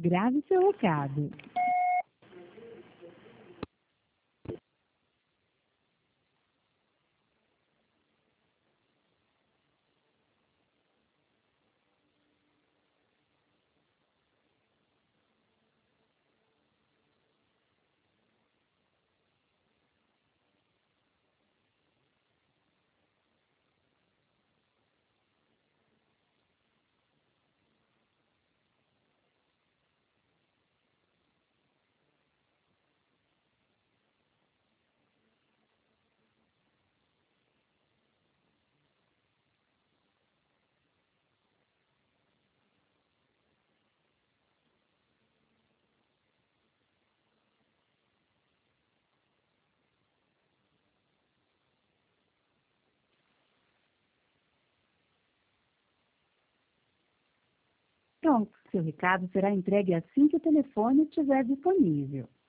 Grave seu recado. Pronto, seu recado será entregue assim que o telefone estiver disponível.